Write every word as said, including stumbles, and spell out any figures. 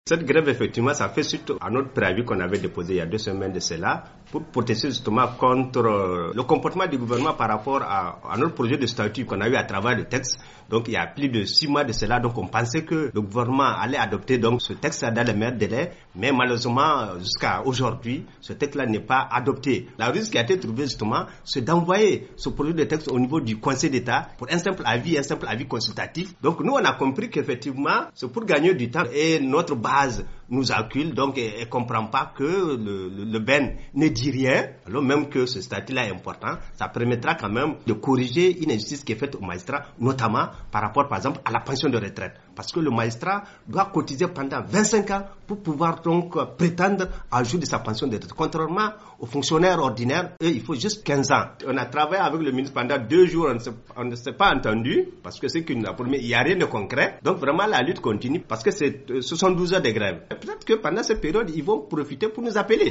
Cette grève, effectivement, ça fait suite à notre préavis qu'on avait déposé il y a deux semaines de cela pour protester justement contre le comportement du gouvernement par rapport à, à notre projet de statut qu'on a eu à travers le texte. Donc, il y a plus de six mois de cela. Donc, on pensait que le gouvernement allait adopter donc ce texte dans les meilleurs délais. Mais malheureusement, jusqu'à aujourd'hui, ce texte-là n'est pas adopté. La risque qui a été trouvée justement, c'est d'envoyer ce projet de texte au niveau du Conseil d'État pour un simple avis, un simple avis consultatif. Donc, nous, on a compris qu'effectivement, c'est pour gagner du temps et notre base nous accule, donc elle ne comprend pas que le, le, le B E N ne dit rien, alors même que ce statut-là est important. Ça permettra quand même de corriger une injustice qui est faite au magistrat, notamment par rapport, par exemple, à la pension de retraite. Parce que le magistrat doit cotiser pendant vingt-cinq ans pour pouvoir donc prétendre à jour de sa pension de retraite. Contrairement aux fonctionnaires ordinaires, eux, il faut juste quinze ans. On a travaillé avec le ministre pendant deux jours, on ne s'est, on ne s'est pas entendu, parce que c'est qu'une première, il n'y a rien de concret. Donc vraiment, la lutte continue, parce que c'est soixante-douze heures de grève. Peut-être que pendant cette période, ils vont profiter pour nous appeler.